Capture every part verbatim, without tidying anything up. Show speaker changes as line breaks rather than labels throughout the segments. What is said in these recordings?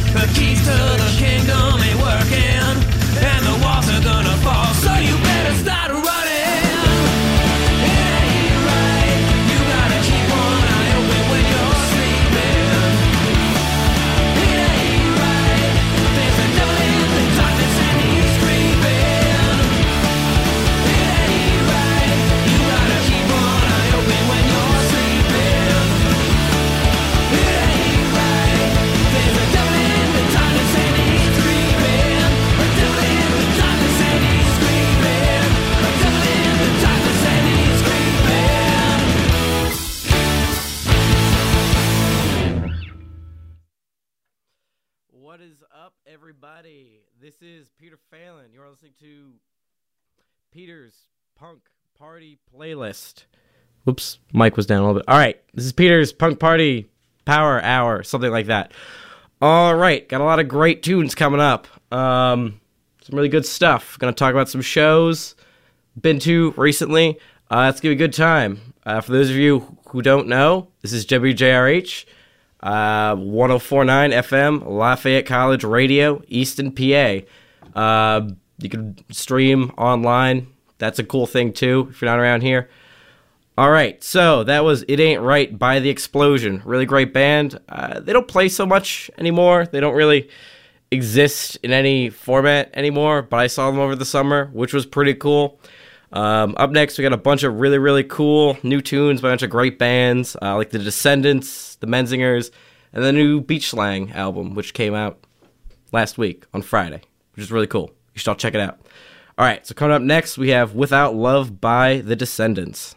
The keys to the kingdom ain't working, and the walls are gonna fall, so you better start running. What is up, everybody? This is Peter Phelan. You're listening to Peter's Punk Party Playlist. Whoops, mic was down a little bit. All right, this is Peter's Punk Party Power Hour, something like that. All right, got a lot of great tunes coming up. Um, some really good stuff. Going to talk about some shows been to recently. Uh, it's going to be a good time. Uh, for those of you who don't know, this is W J R H. Uh, one oh four point nine F M, Lafayette College Radio, Easton, P A. Uh, you can stream online. That's a cool thing, too, if you're not around here. All right, so that was It Ain't Right by The Explosion. Really great band. Uh, they don't play so much anymore. They don't really exist in any format anymore, but I saw them over the summer, which was pretty cool. Um, up next, we got a bunch of really, really cool new tunes by a bunch of great bands, uh, like The Descendants, The Menzingers, and the new Beach Slang album, which came out last week on Friday, which is really cool. You should all check it out. All right, so coming up next, we have Without Love by The Descendants.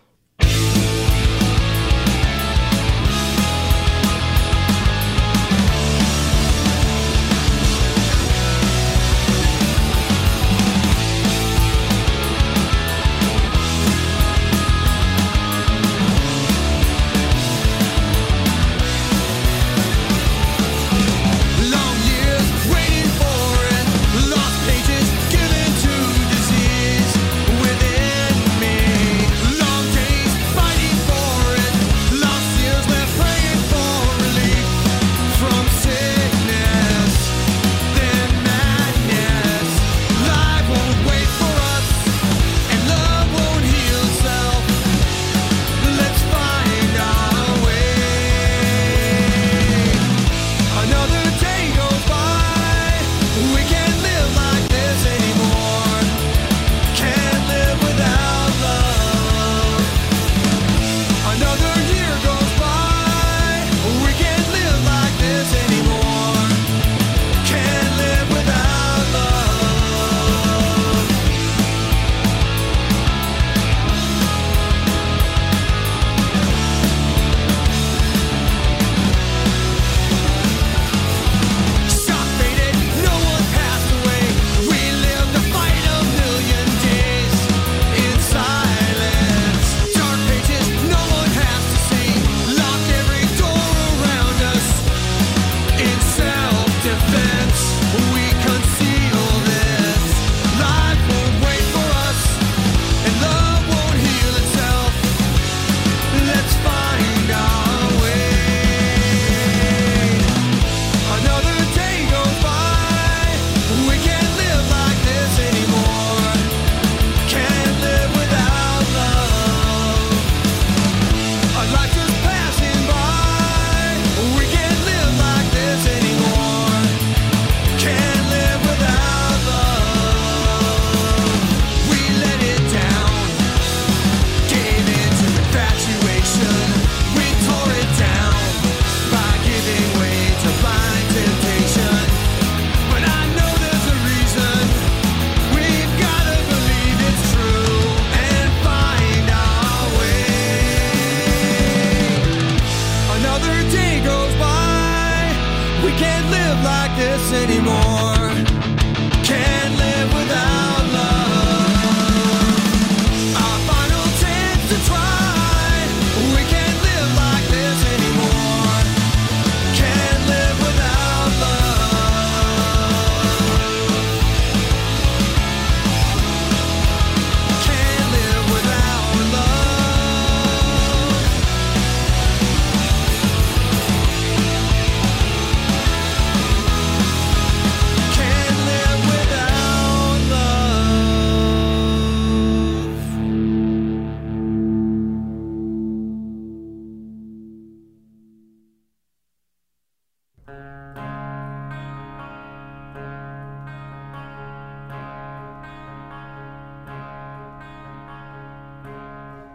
Long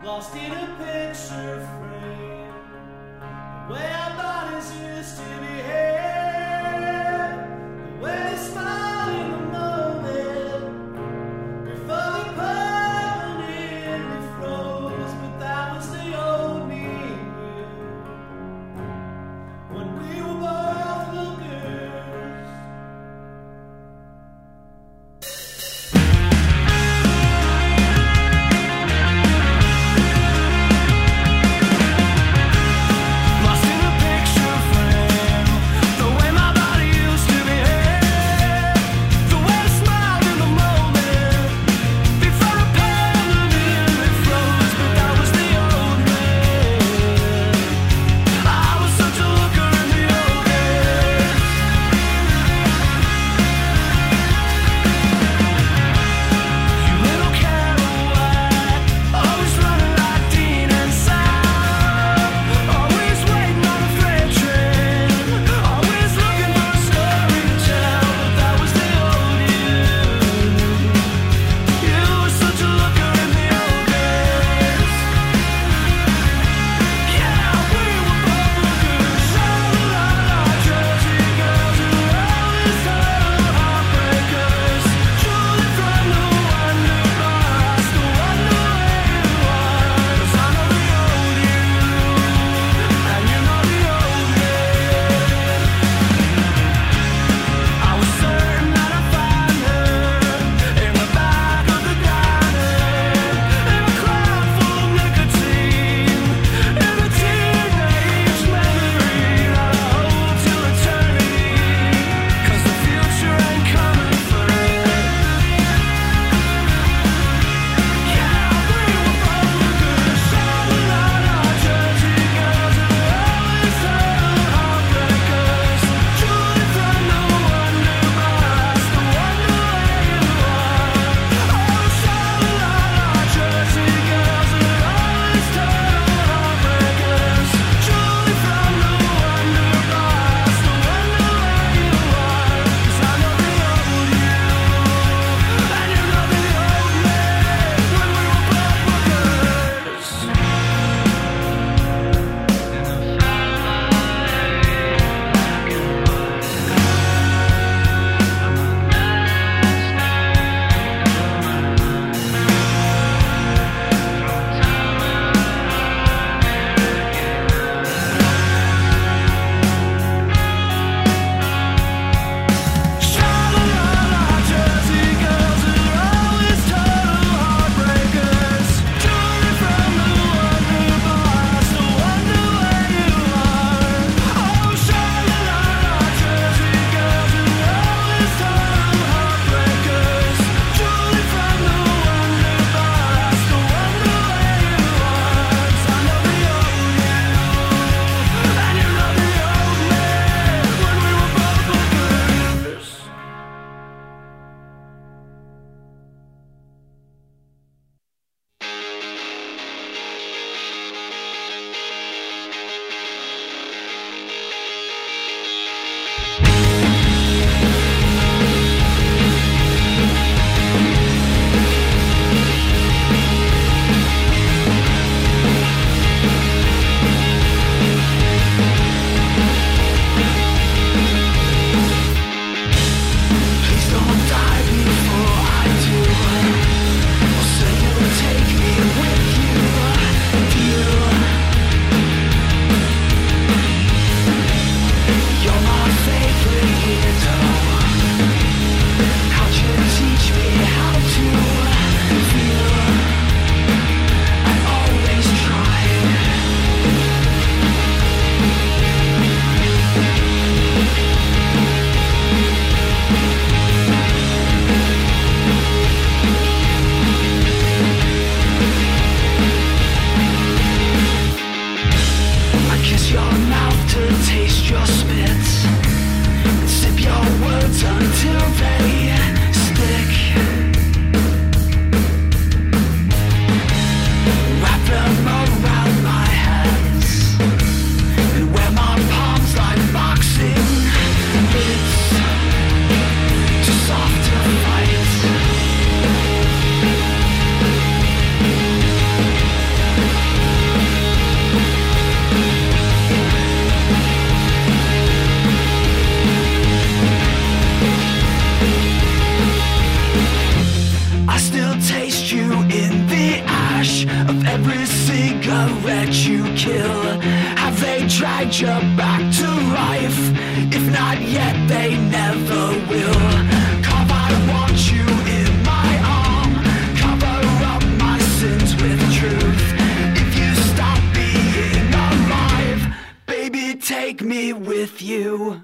lost in a picture frame, the way our bodies used to behave, the way we smile in the moment, before we permanently froze. But that was the old me and you, when we were both lookers. Lost in a picture frame, ash of every cigarette you kill? Have they dragged you back to life? If not yet, they never will. Carve, I want you in my arm. Cover up my sins with truth. If you stop being alive, baby, take me with you.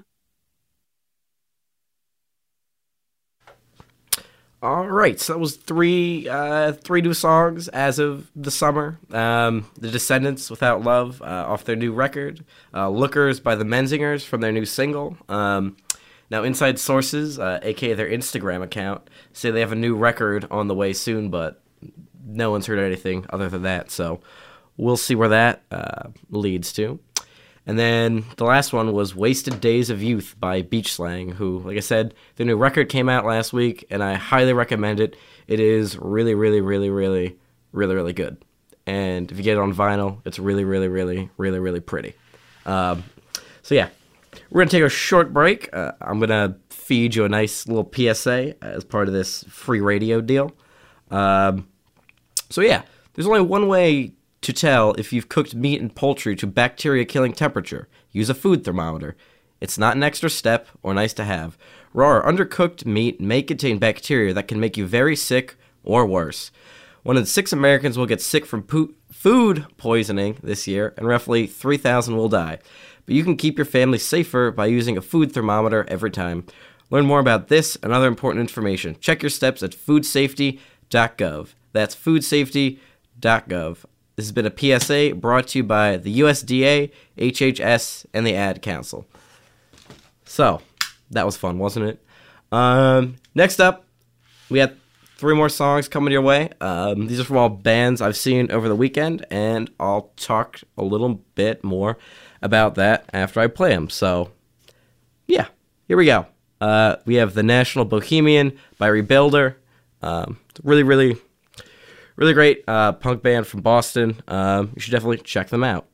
All right, so that was three uh, three new songs as of the summer. Um, the Descendants, Without Love, uh, off their new record. Uh, Lookers by the Menzingers from their new single. Um, now, Inside Sources, uh, a k a their Instagram account, say they have a new record on the way soon, but no one's heard anything other than that. So we'll see where that uh, leads to. And then the last one was Wasted Days of Youth by Beach Slang, who, like I said, their new record came out last week, and I highly recommend it. It is really, really, really, really, really, really good. And if you get it on vinyl, it's really, really, really, really, really pretty. Um, so yeah, we're going to take a short break. Uh, I'm going to feed you a nice little P S A as part of this free radio deal. Um, so yeah, there's only one way to tell if you've cooked meat and poultry to bacteria-killing temperature. Use a food thermometer. It's not an extra step or nice to have. Raw or undercooked meat may contain bacteria that can make you very sick or worse. One in six Americans will get sick from po- food poisoning this year, and roughly three thousand will die. But you can keep your family safer by using a food thermometer every time. Learn more about this and other important information. Check your steps at food safety dot gov. That's food safety dot gov. This has been a P S A brought to you by the U S D A, H H S, and the Ad Council. So, that was fun, wasn't it? Um, next up, we have three more songs coming your way. Um, these are from all bands I've seen over the weekend, and I'll talk a little bit more about that after I play them. So, yeah, here we go. Uh, we have The National Bohemian by Rebuilder. Um, really, really... Really great uh, punk band from Boston. Um, you should definitely check them out.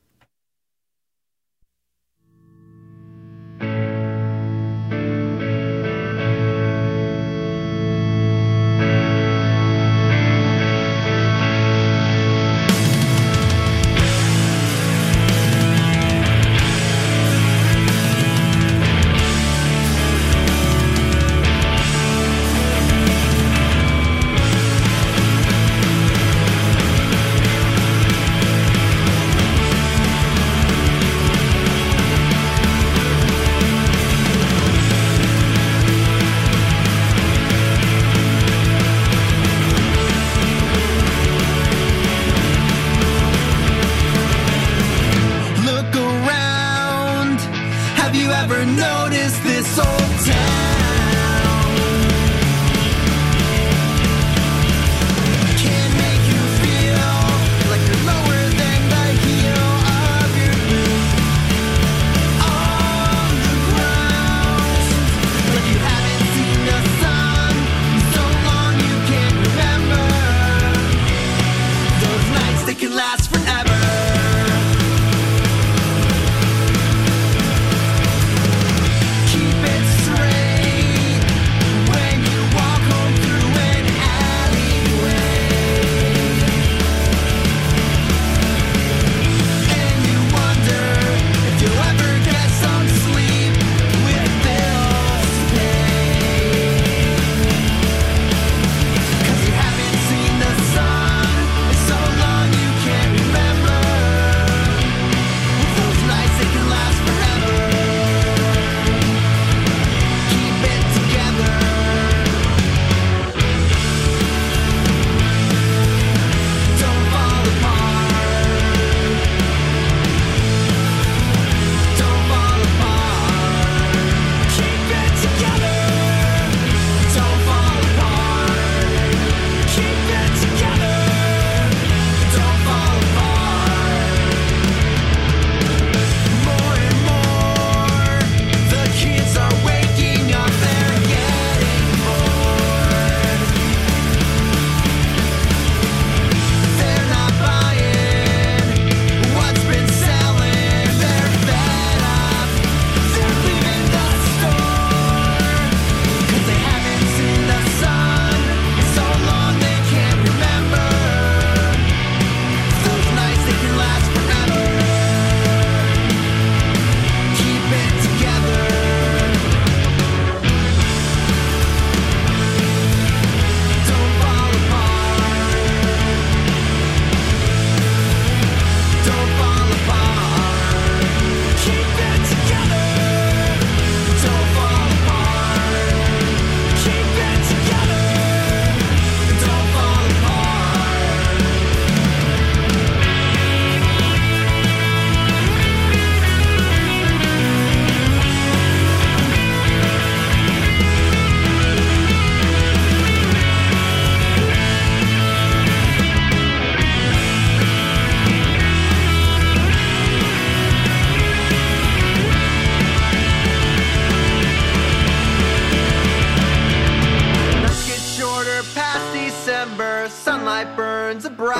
Remember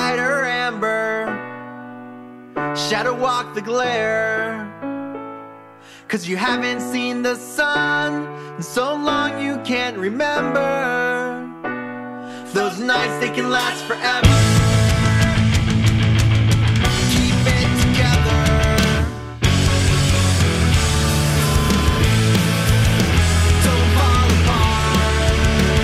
white or amber, shadow walk the glare. Cause you haven't seen the sun in so long you can't remember. Those nights, they can last forever. Keep it together. Don't fall apart.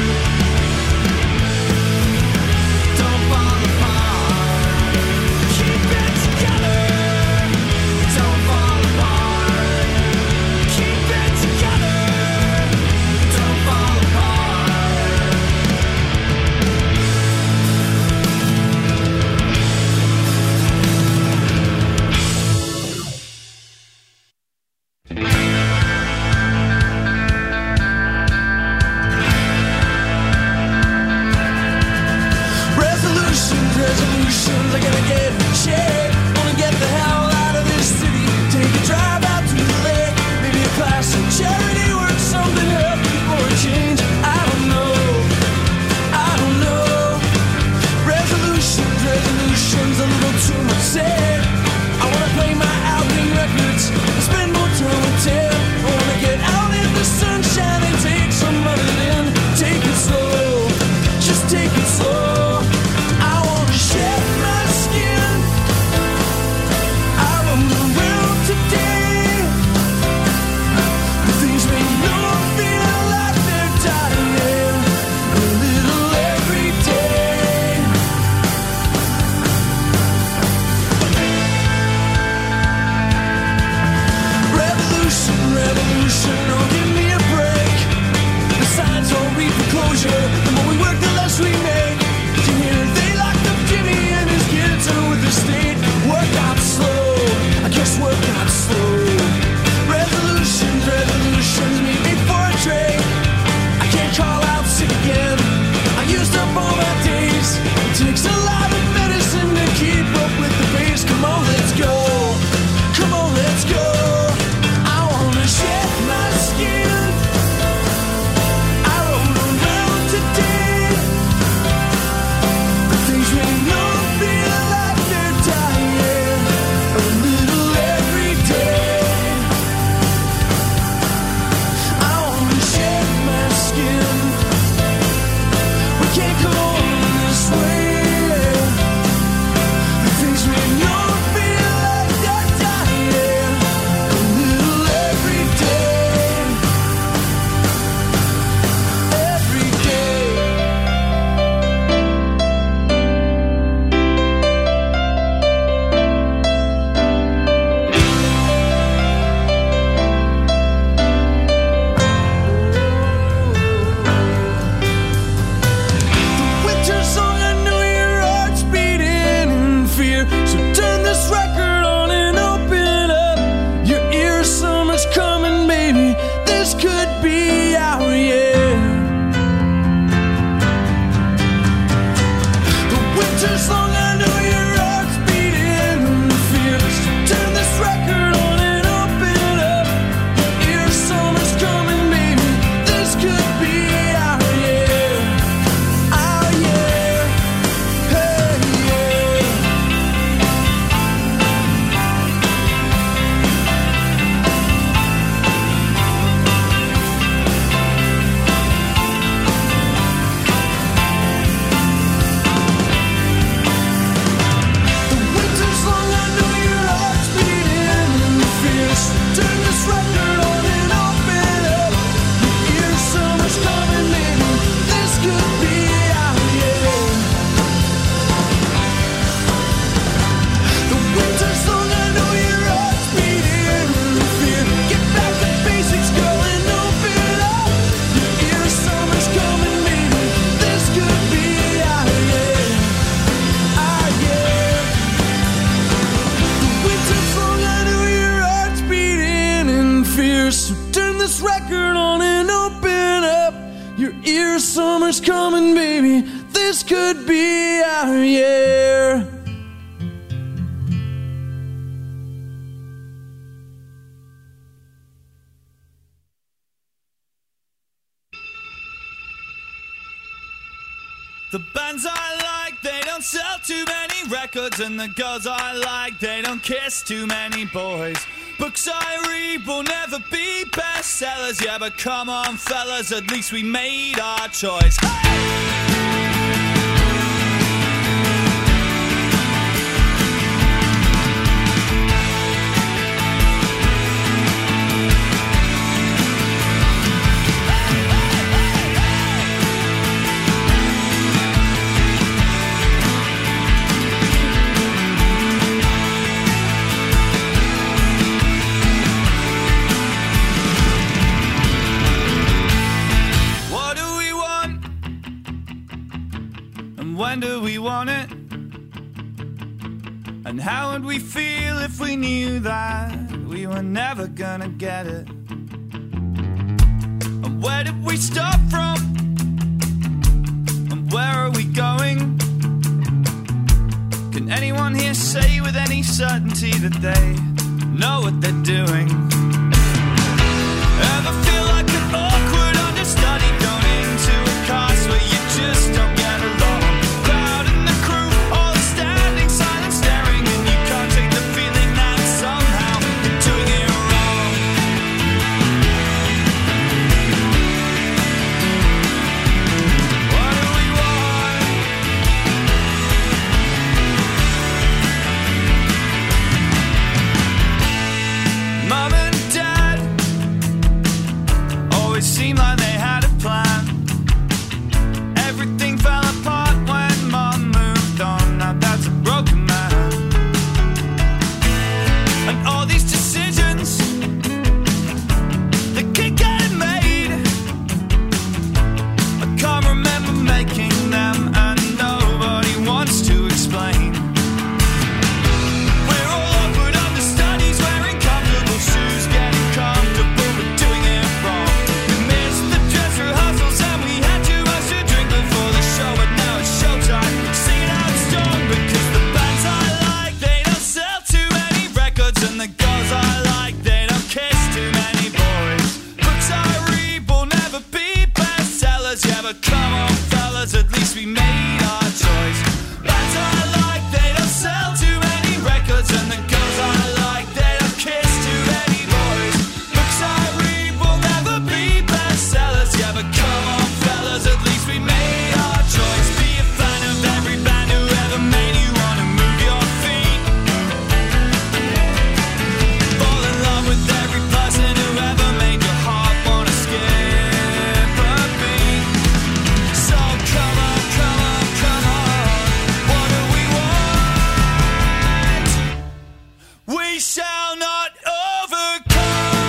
Don't fall apart. Keep it together. Don't fall apart. Keep it together. Don't fall apart.
Resolutions, resolutions, I gotta get in shape. Wanna get the hell out of this city. Take a drive out to the lake. Maybe a class of charity work, something healthy for a change. I don't know, I don't know. Resolutions, resolutions, a little too much said. I wanna play my outing records and spend more time with Ted. I wanna get out in the sunshine and take some of it in. Take it slow, just take it slow. I wanna shed my skin. I roam around today. The things we know feel like they're dying a little every day. Revolution, revolution, oh give me a break. The signs don't read for closure. The more we work, the less we make. You hear they locked up Jimmy and his kids are with the state. Work out slow, I guess work out slow. Revolutions, revolutions, meet me for a trade. I can't call out sick again. I used up all my days. It takes a lot of medicine to keep up with the pace. Come on, let's go. Come on, let's go. I wanna shed my skin. I roam around today. The things we know feel like they're dying a little every day. I wanna shed my skin. We can't go on this way. The things we know feel like they're dying a little every day. Every day. Winter song, I know your heart's beating in fear. So turn this record on and open up your ears. Summer's coming, baby. This could be our year. The winter song, I know your heart's beating in fear. So turn this record on and open up your ears. Summer's coming, baby. This could be our year. Our year. Hey, yeah. The winter's long, I know your heart's beating in fear. So turn this record on and open up your ears. Summer's coming, baby. This could be our year. The winter's long, I know your heart's beating in fear. Get back to basics, girl, and open up your ears. Summer's coming, baby. This could be our year. Our year. The winter's long, I know your heart's beating in fear. So turn this record on and open up your ears. Summer's coming, baby. This could be our year.
The bands I like, they don't sell too many many records, and the girls I like, they don't kiss too many boys. Books I read will never be bestsellers, yeah, but come on, fellas, at least we made our choice. Hey! When do we want it? And how would we feel if we knew that we were never gonna get it? And where did we stop from? And where are we going? Can anyone here say with any certainty that they know what they're doing? Ever feel like an awkward understudy going into a cast where you just don't get along? Seemed like they had a plan. Everything fell apart when Mom moved on. Now that's a broken man. And all these decisions, they keep getting made. I can't remember making them, and nobody wants to explain. We're all awkward understudies, wearing comfortable shoes, getting comfortable with doing it wrong. Rehearsals and we had too much to drink before the show, but now it's showtime. Singing out strong because the bands I like, they don't sell too many records, and the girls I like, they don't kiss too many boys. Books I read will never be bestsellers, yeah, but come on, fellas, at least we made our choice. Bands I like, they don't sell too many records, and the girls I like, they don't kiss too many boys. Books I read will never be bestsellers, yeah, but come on, fellas, at least we made our choice. Be a fan of every band who ever made you wanna move your feet. Fall in love with every person who ever made your heart wanna skip a beat. So come on, come on, come on, what do we want? We shall not overcome.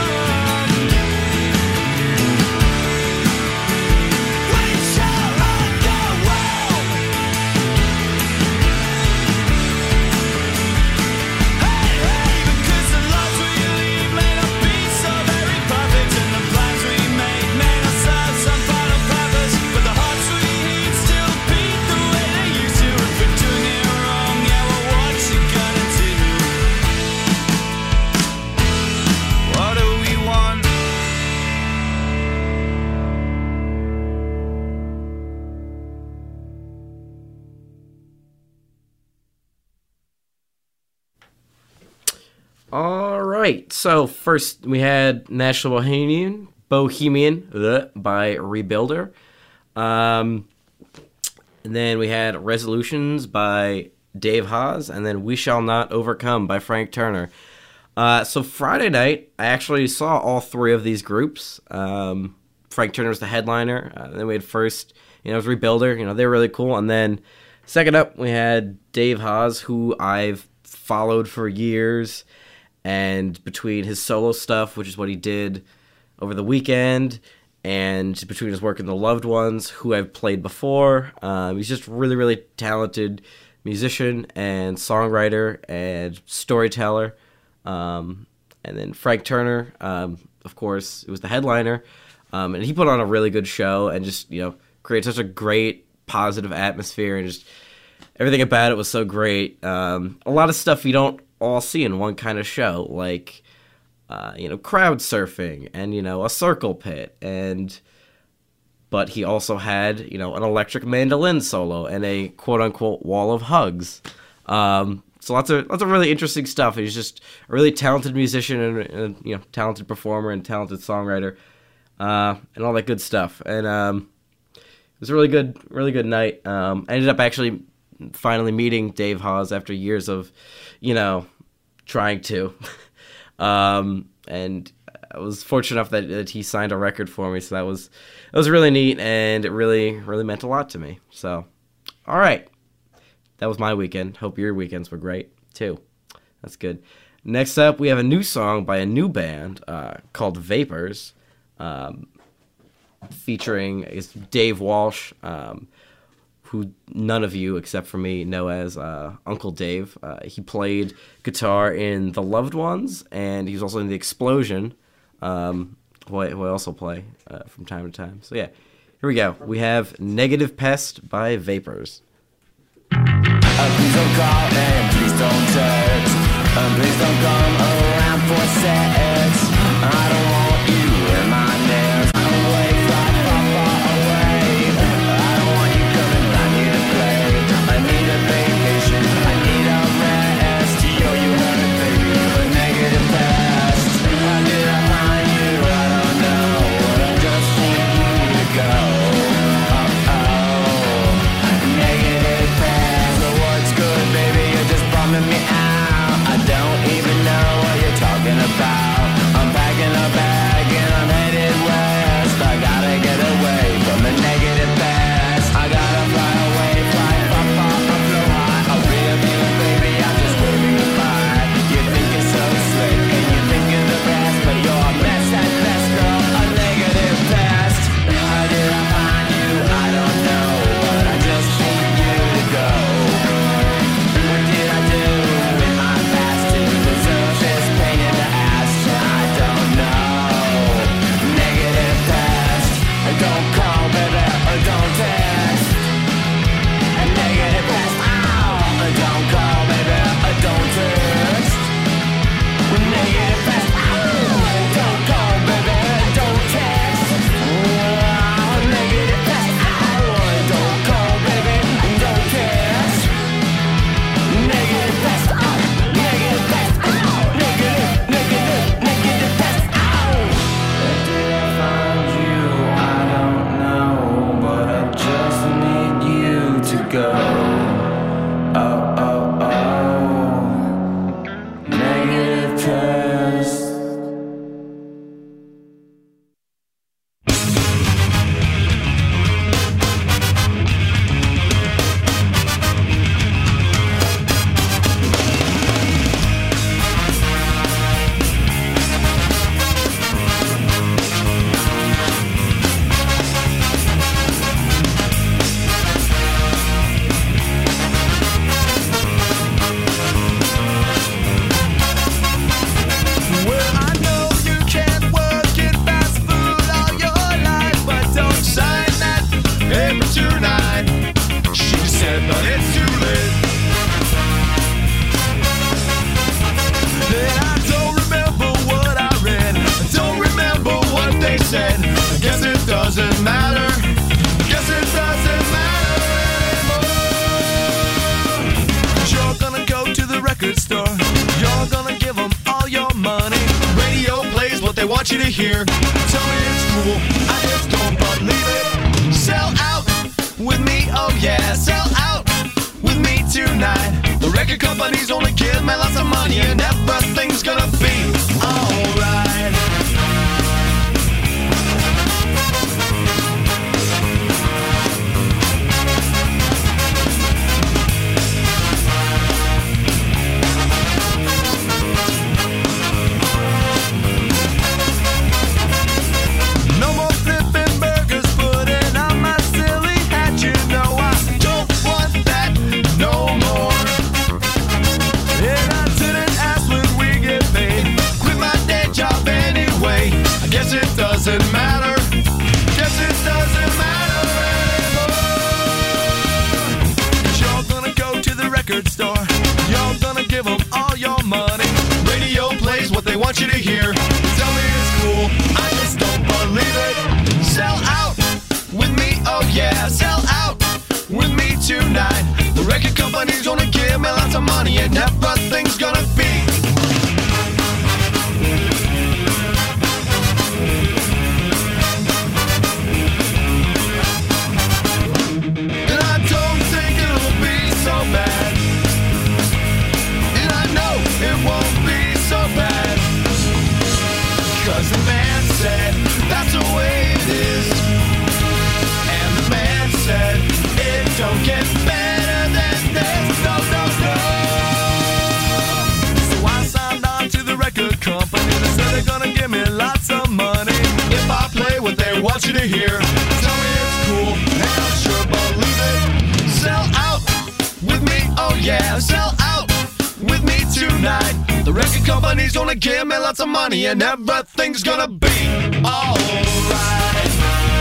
All right. So first we had National Bohemian, Bohemian ugh, by Rebuilder. Um, and then we had Resolutions by Dave Haas, and then We Shall Not Overcome by Frank Turner. Uh, so Friday night, I actually saw all three of these groups. Um, Frank Turner was the headliner. Uh, then we had first, you know, it was Rebuilder. You know, they were really cool. And then second up, we had Dave Haas, who I've followed for years. And between his solo stuff, which is what he did over the weekend, and between his work in The Loved Ones, who I've played before, um, he's just really, really talented musician and songwriter and storyteller. Um, and then Frank Turner, um, of course, it was the headliner, um, and he put on a really good show and just, you know, created such a great, positive atmosphere, and just everything about it was so great. Um, a lot of stuff you don't all see in one kind of show, like, uh, you know, crowd surfing and, you know, a circle pit, and but he also had, you know, an electric mandolin solo and a quote-unquote wall of hugs. Um, so lots of lots of really interesting stuff. He's just a really talented musician and, and you know talented performer and talented songwriter, uh, and all that good stuff. And um, it was a really good really good night. Um, I ended up actually finally meeting Dave Hawes after years of, you know, trying to. um, and I was fortunate enough that, that he signed a record for me, so that was that was really neat, and it really really meant a lot to me. So, all right, that was my weekend. Hope your weekends were great too. That's good. Next up, we have a new song by a new band uh, called Vapors, um, featuring I guess, Dave Walsh, um, who none of you except for me know as uh, Uncle Dave. Uh, he played guitar in The Loved Ones, and he was also in The Explosion. Um, who I, who I also play uh, from time to time. So yeah, here we go. We have Negative Pest by Vapors.
Uh, please don't call and please don't text. Uh, please don't come around for sex. I don't want you in my nest. I'm away, fly far, far away. I don't want you coming back here to play. I need a vacation. I need a rest. Yo, you heard it, baby. A negative pest. How did I find you? I don't know. But I just need you to go. Oh, oh. Negative pest. So what's good, baby? You're just bumming me out. I don't even know what you're talking about. I'm packing a bag and I'm headed west. I gotta get away from the negative past. I gotta fly away, fly far, far, up so high. I'll be a you, baby, I'm just waving goodbye. You think you're so slick and you think you're the best, but you're a mess at best, girl, a negative pest. How did I find you? I don't know, but I just need you to go. What did I do in my past to deserve this pain in the ass? I don't know. Negative pest. Don't call, baby, or don't text. A negative pest. Ow. Don't call, baby, or don't text. Negative pest. Ow. Don't call, baby, don't text. Ow. Negative pest. Ow. Don't call, baby, don't text. Negative pest. Ow. Negative pest. Ow. Negative, negative, negative pest. Ow. Where did I find you? I don't know, but I just need you to go. Oh, oh, oh. Negative pest.
Well, I know you can't work in fast food all your life, but don't sign that paper tonight. She said, but it's too late. Then I don't remember what I read. I don't remember what they said. I guess it doesn't matter. Guess it doesn't matter anymore. 'Cause you're gonna go to the record store. You're gonna give them all your money. Radio plays what they want you to hear. Tell me it's cool, I just don't believe it. Sell out with me, oh yeah, sell out with me tonight. The record companies only give me lots of money, and everything's gonna be alright. No more flipping burgers, putting on my silly hat. You know I don't want that no more. And I didn't ask when we get paid. Quit my day job anyway. I guess it doesn't matter. Guess it doesn't matter anymore. 'Cause you're gonna go to the record store. You're gonna give them all your money. Radio plays what they want you to hear. Tell me it's cool, I just don't believe it. Sell out with me, oh yeah, sell out with me tonight. The record company's gonna give me lots of money and everything's gonna be. And I don't think it'll be so bad. And I know it won't be so bad. Cause the man said that's the way it is. And the man said it don't get better than this. No, no, no. So I signed on to the record company. They said they're gonna give me lots of money if I play what they want you to hear. Tell me it's cool, and I'll sure believe it. Sell out with me, oh yeah, sell out with me tonight. The record company's gonna give me lots of money and everything's gonna be alright.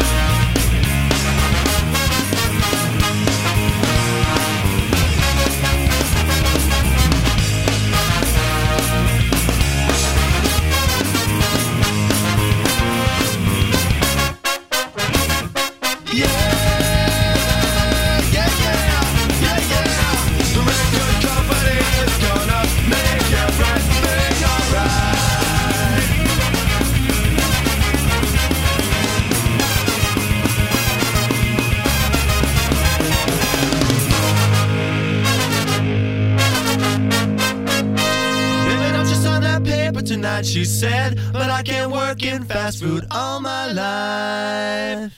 Tonight she said, but I can't work in fast food all my life.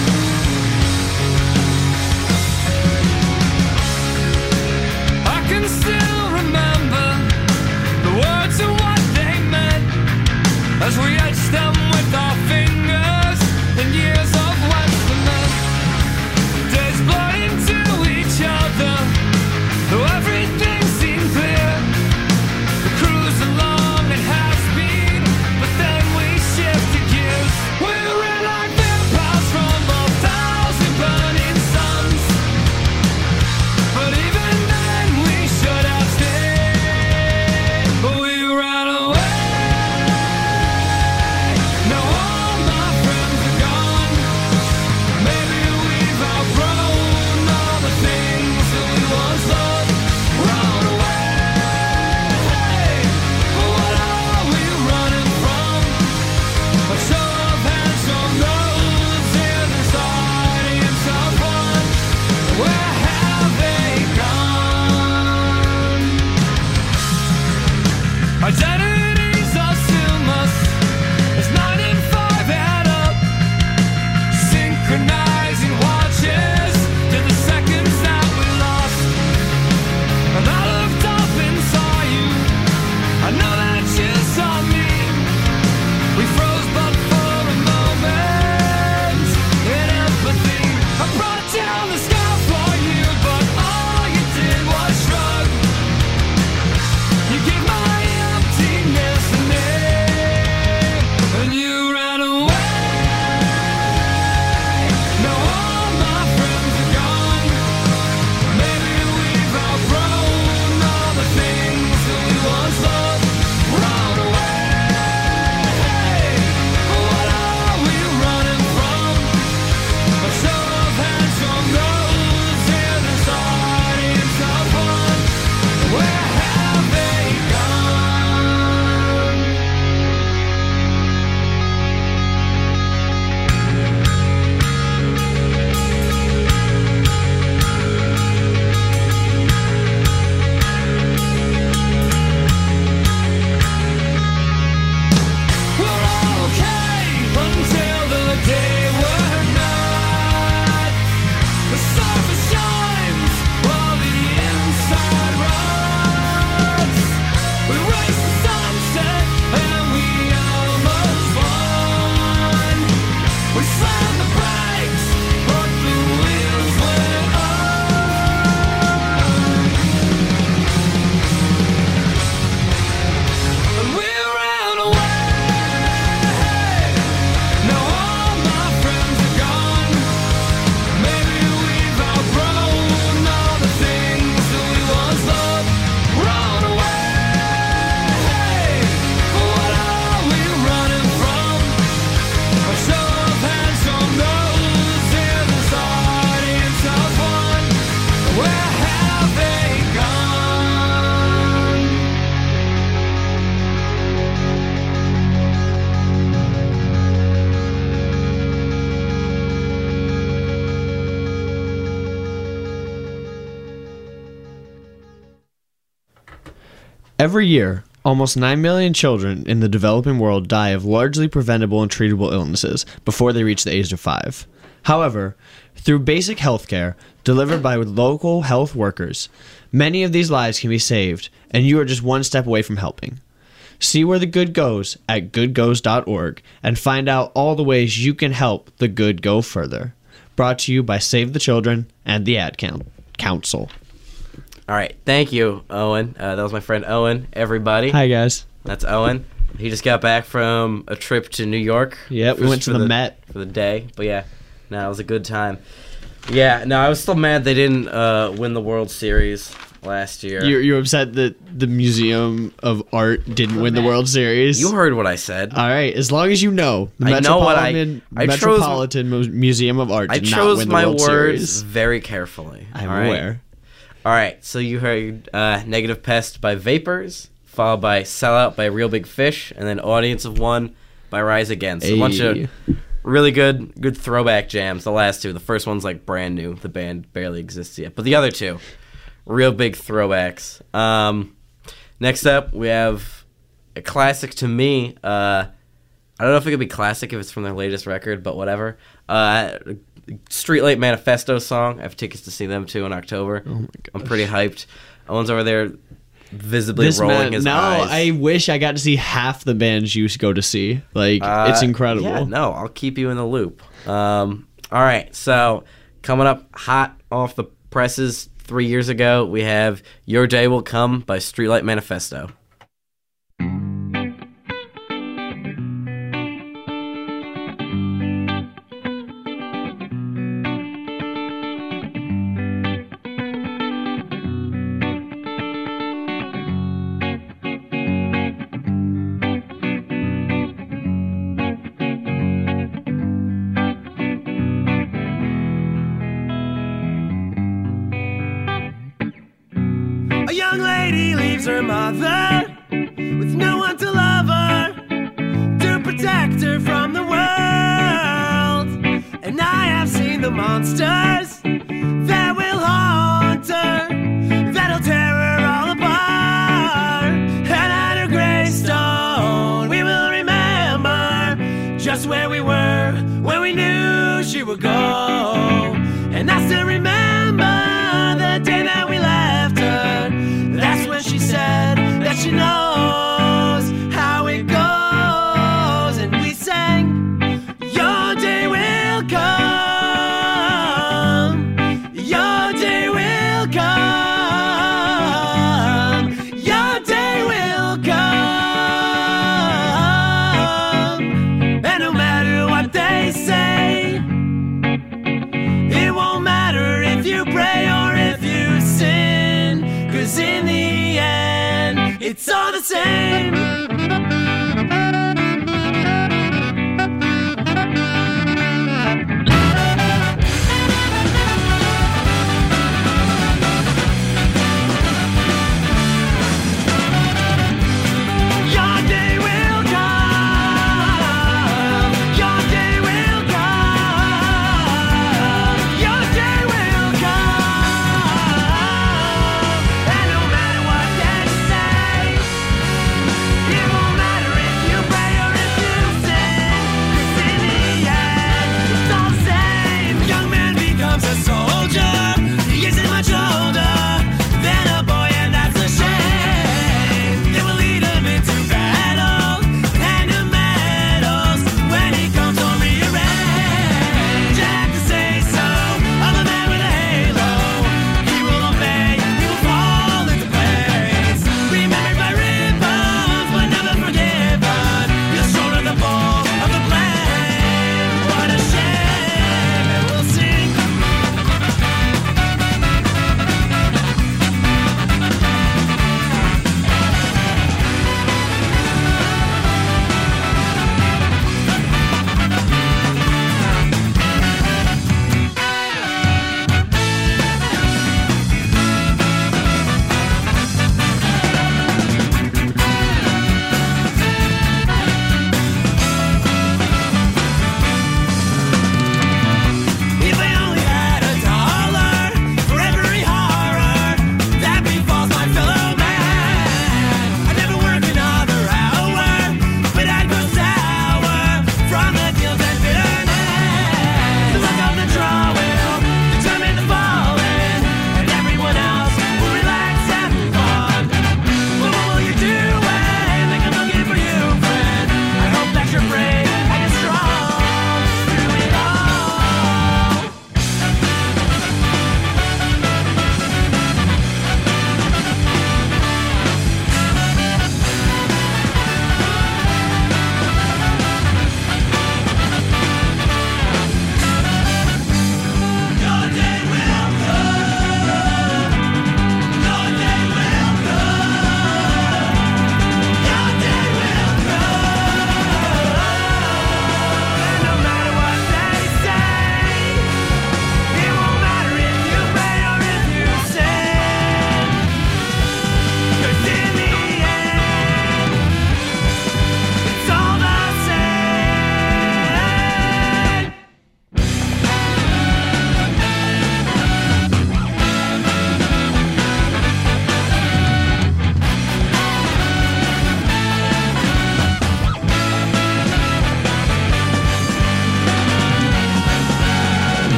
I can Every year, almost nine million children in the developing world die of largely preventable and treatable illnesses before they reach the age of five. However, through basic health care delivered by local health workers, many of these lives can be saved, and you are just one step away from helping. See where the good goes at good goes dot org and find out all the ways you can help the good go further. Brought to you by Save the Children and the Ad Count Council.
All right, thank you, Owen. Uh, that was my friend Owen, everybody.
Hi, guys.
That's Owen. He just got back from a trip to New York.
Yep, we
for-
went to
for
the Met.
For the day, but yeah, no, it was a good time. Yeah, no, I was still mad they didn't uh, win the World Series last year.
You're, you're upset that the Museum of Art didn't win the World Series?
You heard what I said.
All right, as long as you know, the
I know what I-
Metropolitan,
I chose-
Metropolitan Mu- Museum of Art
I
did not
chose
win the
my
World
words
Series.
very carefully.
I'm
all right?
aware.
All right, so you heard uh, Negative Pest by Vapors, followed by Sellout by Real Big Fish, and then Audience of One by Rise Against. A bunch of
Ayy.
really good good throwback jams. The last two. The first one's like brand new. The band barely exists yet. But the other two, real big throwbacks. Um, next up, we have a classic to me. Uh, I don't know if it could be classic if it's from their latest record, but whatever. Uh, Streetlight Manifesto song. I have tickets to see them too in October.
Oh my
I'm
gosh.
pretty hyped. Owen's over there visibly
This
rolling
man,
his
no,
eyes.
I wish I got to see half the bands you go to see. Like,
Uh,
it's incredible.
Yeah, no, I'll keep you in the loop. Um, all right, so coming up hot off the presses three years ago, we have Your Day Will Come by Streetlight Manifesto.
A young lady leaves her mother with no one to love her, to protect her from the world. And I have seen the monsters that will haunt her, that'll tear her all apart. And at her gravestone, we will remember just where we were when we knew she would go. And I still remember the day that we left her. That's when she said that she knows how it goes. And we sang, your day will come. Your day will come. Your day will come. And no matter what they say, it won't matter if you pray or if you sin, 'cause in the end, it's all the same. Your day will come. Your day will come. Your day will come. And no matter what they say,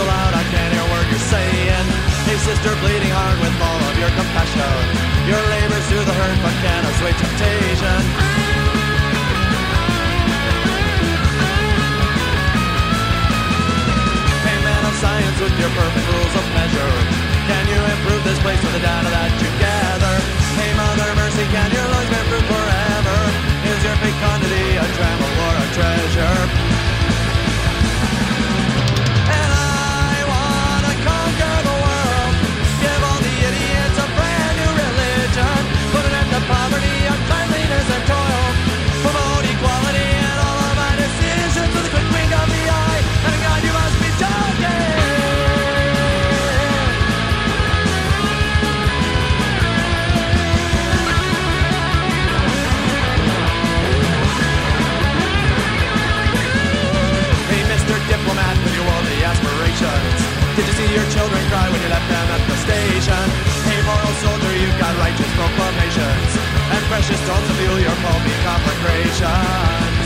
so loud I can't hear a word you're saying. Hey sister, bleeding heart with all of your compassion. Your labors through the hurt but can't assuage temptation. Hey man of science with your perfect rules of measure, can you improve this place with the data that you gather? Hey Mother Mercy, can your lungs bear fruit forever? Is your fecundity a tremble or a treasure? And I wanna conquer the world, give all the idiots a brand new religion, put an end to poverty, uncleanliness and toil, promote equality in all of my decisions with a quick wink of the eye, and God you must be joking. Diplomat with your worldly aspirations, did you see your children cry when you left them at the station? Hey moral soldier, you've got righteous proclamations and precious stones to fuel your pulpy conflagrations.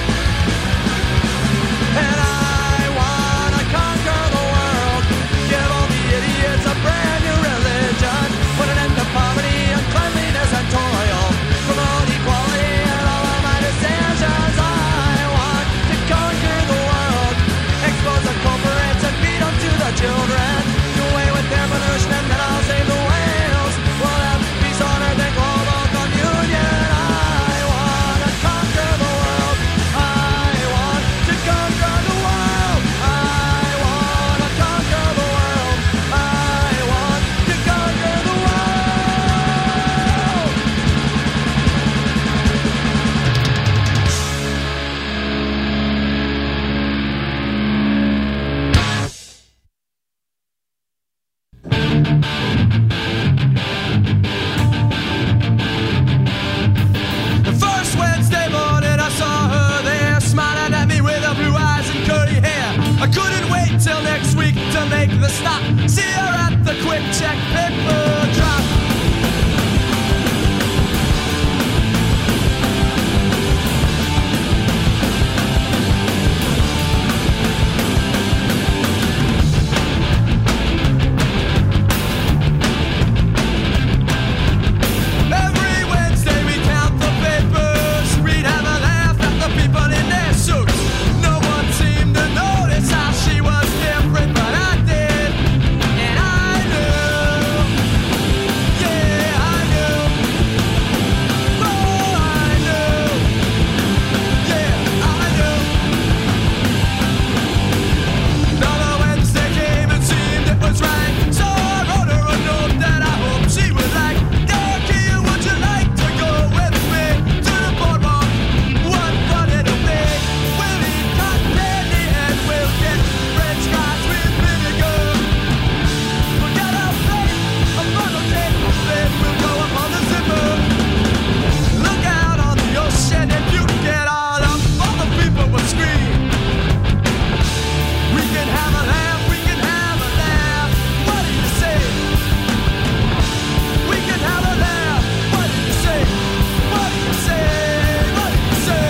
And I wanna conquer the world, give all the idiots a brand new religion, put an end to poverty, uncleanliness and toil, promote equality in all of my decisions. I want to conquer the world, expose the culprits and feed them to the children. Do away with their pollution and then I'll save the whales. We'll have peace on earth and global communion. I want to conquer the world. I want to conquer the world. I want to conquer the world. I want to conquer the world. The first Wednesday morning I saw her there, smiling at me with her blue eyes and curly hair. I couldn't wait till next week to make the stop, see her at the Quick Check paper drop. Every Wednesday we count the papers, we'd have a laugh at the people in their suits. No one seemed to notice how she was different, but I did, and I knew. Yeah, I knew. Oh, I knew. Yeah, I knew. Another Wednesday came and seemed it was right, so I wrote her a note that I hoped she would like. Yeah, Kia, would you like to go with me to the boardwalk? What fun it'll be! We'll eat cotton candy and we'll get French fries with vinegar. We'll get a plate, a funnel cake, then we'll go up on the zipper. Look out on the ocean and you can get all up. All the people will scream. We can have a laugh, we can have a laugh. What do you say? We can have a laugh. What do you say? What do you say? What do you say?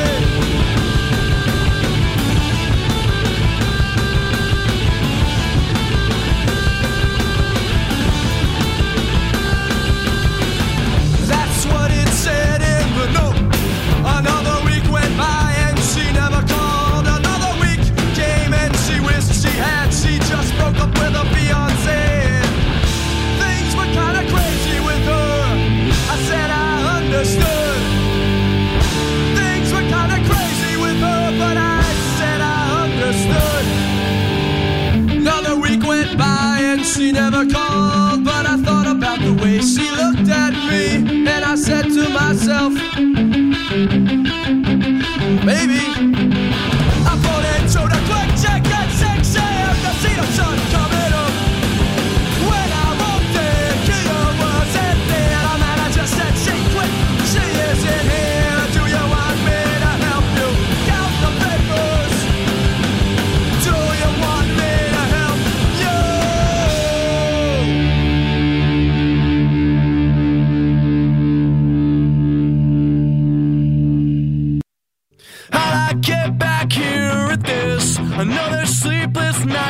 That's what it said in the note. Another week went by and she never called. Another week came and she wished she had. She just broke up with her fiancé. Things were kinda crazy with her. I said I understood. Things were kinda crazy with her, but I said I understood. Another week went by and she never called, but I thought about the way she looked at me, and I said to myself, maybe I thought it showed a quick check at six a.m. to see the sun coming up. When I walked in, Kia wasn't there. Our manager said she quit, she isn't here. Do you want me to help you count the papers? Do you want me to help you?
I like it better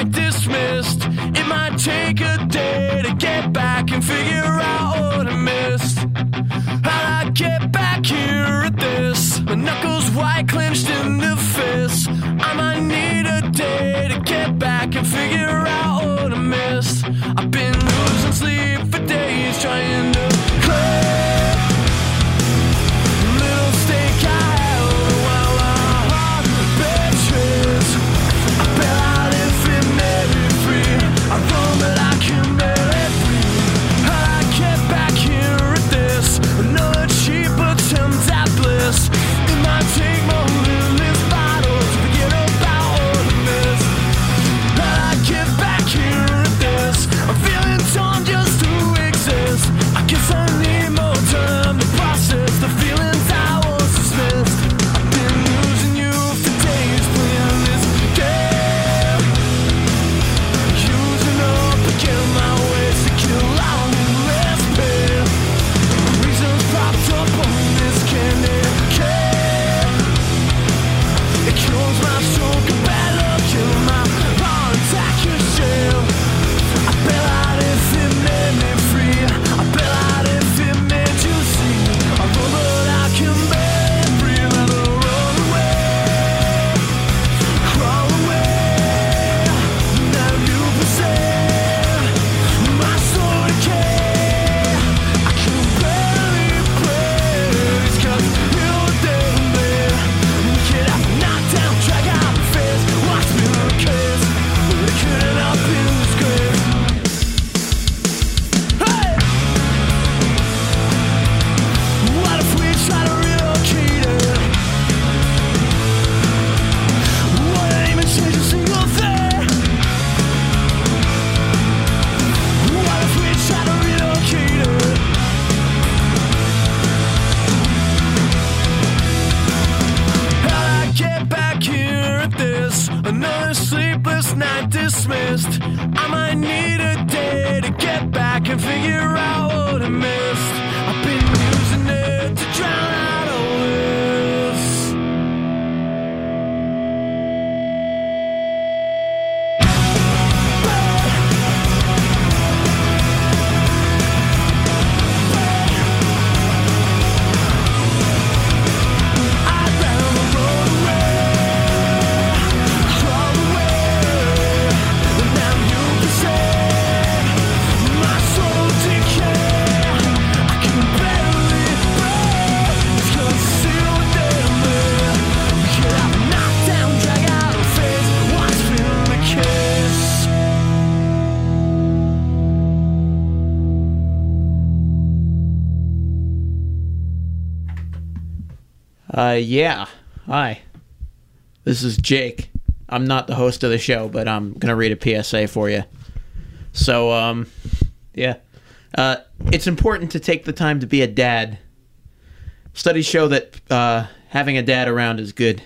night dismissed. It might take a day to get back and figure out what I missed. How'd I get back here at this? My knuckles white clenched in the fist. I might need a day to get back and figure out what I missed. I've been losing sleep for days trying to clear little stake I held while my heart betrays. I bail out if it made me free. I run but I can barely breathe. How'd I get back here at this? Another cheap attempt at bliss. It might take more than this bottle to forget about all of this. How'd I get back here at this? I'm feeling torn just to exist. I guess I need more time to process the feelings I once dismissed. I've been losing you for days playing this game. Using up again my ways to kill all less pain. Reasons propped up on this candy cane. It kills my stroke of bad luck, kill my heart attack your shell. I bail out if it made me free. I bail out if it made you see. I run but I can barely breathe. I don't run away, crawl away. Now you possess my soul decay. I can barely praise 'cause you're dead and there. Get up, knock down, drag out the face. Watch me on a case. We're getting up in this grave. Hey! What if we try to relocate it? Wouldn't even change a single thing. What if we try to relocate it? How'd I get back here at this? Another sleepless night dismissed. I might need a day to get back and figure out what I missed. I've been using it to drown out all this. I'd rather roll away, crawl away. But now you possess my soul decay. I can barely breathe. It's 'cause still dead man. Get up, knock down, drag out a face. What's been the case?
Uh, yeah. Hi. This is Jake. I'm not the host of the show, but I'm gonna read a P S A for you. So, um, yeah. Uh, it's important to take the time to be a dad. Studies show that uh, having a dad around is good.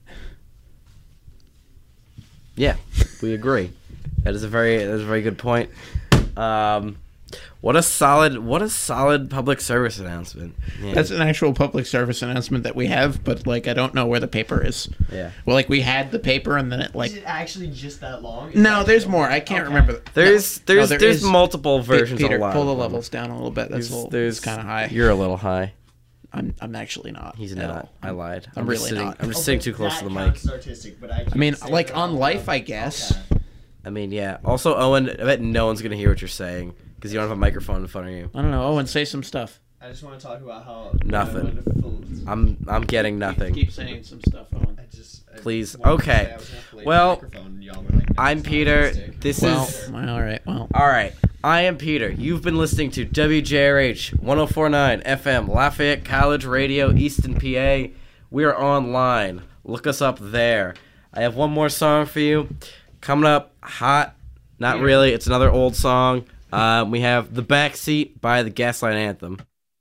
Yeah, we agree. That is a very that is a very good point. Um, what a solid what a solid public service announcement. Yeah.
That's an actual public service announcement that we have, but like I don't know where the paper is.
Yeah.
Well, like we had the paper, and then it like
Is it actually just that long? Is
no,
that
there's
still-
more. I can't
Okay.
remember.
There's
No,
there's
no, there
there's
is-
multiple versions
Peter,
of a lot.
pull the
of them.
levels down a little bit. That's
There's,
a little,
there's
kind of high.
You're a little high.
I'm I'm actually not.
He's
at
not.
all.
I lied.
I'm
just
really
sitting,
not.
I'm just
Okay,
sitting too close
that
to the mic.
counts artistic, but I,
I
can't
mean,
say
like
that
on
out
life,
loud.
I guess.
Okay.
I mean, yeah. Also, Owen, I bet no one's gonna hear what you're saying because you don't have a microphone in front of you.
I don't know. Oh, and say some stuff.
I just want to talk about how
Nothing.
wonderful-
I'm I'm getting nothing.
Keep saying some stuff, Owen.
I just I
Please.
wanted to
Okay.
say I was gonna play the
Well,
microphone and y'all were like, no,
I'm
it's not
Peter.
artistic.
This
Well,
is
all right. Well,
all right. I am Peter. You've been listening to W J R H one oh four point nine F M Lafayette College Radio, Easton, P A. We are online. Look us up there. I have one more song for you. Coming up hot. Not really. It's another old song. Uh, we have The Backseat by the Gaslight Anthem.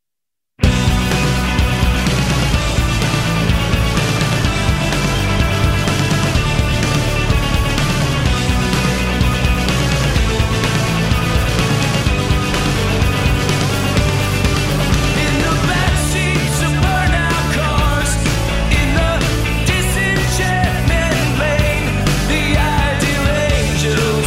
In the backseats of burnout cars, in the disenchantment lane, the ideal angel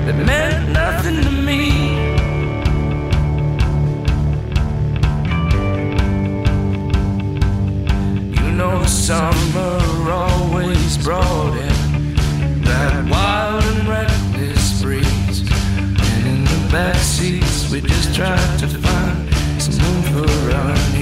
that meant nothing to me. You know the summer always brought in that wild and reckless breeze, and in the back seats we just tried to find some room for our